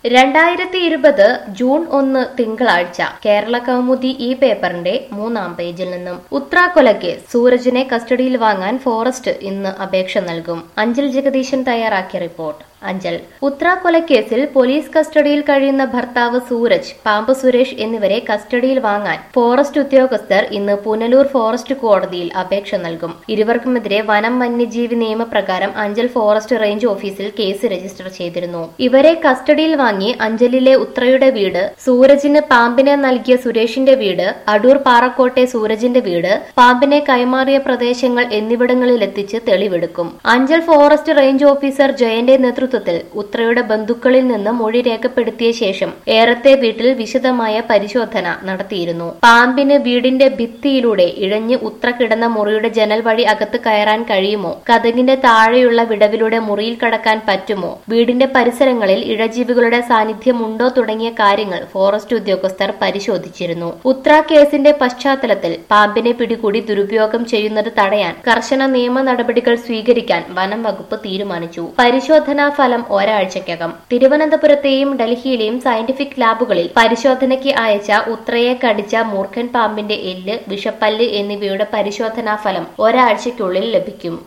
2020 June 1 തിങ്കളാഴ്ച കേരള കൗമുദി ഈ പേപ്പറിന്റെ 3-ാം പേജിൽ നിന്നും ഉത്രാക്കൊലക്കേസ് സൂരജിനെ കസ്റ്റഡിയിൽ വാങ്ങാൻ ഫോറസ്റ്റ് ഇന്ന് അപേക്ഷ നൽകും. അഞ്ചൽ ജഗദീശൻ തയ്യാറാക്കിയ റിപ്പോർട്ട്. അഞ്ചൽ ഉത്രാക്കൊലക്കേസിൽ പോലീസ് കസ്റ്റഡിയിൽ കഴിയുന്ന ഭർത്താവ് സൂരജ്, പാമ്പ് സുരേഷ് എന്നിവരെ കസ്റ്റഡിയിൽ വാങ്ങാൻ ഫോറസ്റ്റ് ഉദ്യോഗസ്ഥർ ഇന്ന് പുനലൂർ ഫോറസ്റ്റ് കോടതിയിൽ അപേക്ഷ നൽകും. ഇരുവർക്കുമെതിരെ വനം വന്യജീവി നിയമപ്രകാരം അഞ്ചൽ ഫോറസ്റ്റ് റേഞ്ച് ഓഫീസിൽ കേസ് രജിസ്റ്റർ ചെയ്തിരുന്നു. ഇവരെ കസ്റ്റഡിയിൽ വാങ്ങി അഞ്ചലിലെ ഉത്രയുടെ വീട്, സൂരജിന് പാമ്പിനെ നൽകിയ സുരേഷിന്റെ വീട്, അടൂർ പാറക്കോട്ടെ സൂരജിന്റെ വീട്, പാമ്പിനെ കൈമാറിയ പ്രദേശങ്ങൾ എന്നിവിടങ്ങളിലെത്തിച്ച് തെളിവെടുക്കും. അഞ്ചൽ ഫോറസ്റ്റ് റേഞ്ച് ഓഫീസർ ജയന്റെ നേതൃത്വത്തിൽ ഉത്രയുടെ ബന്ധുക്കളിൽ നിന്ന് മൊഴി രേഖപ്പെടുത്തിയ ശേഷം ഏറത്തെ വീട്ടിൽ വിശദമായ പരിശോധന നടത്തിയിരുന്നു. പാമ്പിന് വീടിന്റെ ഭിത്തിയിലൂടെ ഇഴഞ്ഞ് ഉത്ര കിടന്ന മുറിയുടെ ജനൽ വഴി അകത്ത് കയറാൻ കഴിയുമോ, കതകിന്റെ താഴെയുള്ള വിടവിലൂടെ മുറിയിൽ കടക്കാൻ പറ്റുമോ, വീടിന്റെ പരിസരങ്ങളിൽ ഇഴജീവികളുടെ സാന്നിധ്യമുണ്ടോ തുടങ്ങിയ കാര്യങ്ങൾ ഫോറസ്റ്റ് ഉദ്യോഗസ്ഥർ പരിശോധിച്ചിരുന്നു. ഉത്ര കേസിന്റെ പശ്ചാത്തലത്തിൽ പാമ്പിനെ പിടികൂടി ദുരുപയോഗം ചെയ്യുന്നത് തടയാൻ കർശന നിയമ നടപടികൾ സ്വീകരിക്കാൻ വനം വകുപ്പ് തീരുമാനിച്ചു. പരിശോധനാ ഫലം ഒരാഴ്ചയ്ക്കകം. തിരുവനന്തപുരത്തെയും ഡൽഹിയിലെയും സയന്റിഫിക് ലാബുകളിൽ പരിശോധനയ്ക്ക് അയച്ച ഉത്രയെ കടിച്ച മൂർഖൻ പാമ്പിന്റെ എല്ല്, വിഷപ്പല്ല് എന്നിവയുടെ പരിശോധനാ ഫലം ഒരാഴ്ചയ്ക്കുള്ളിൽ ലഭിക്കും.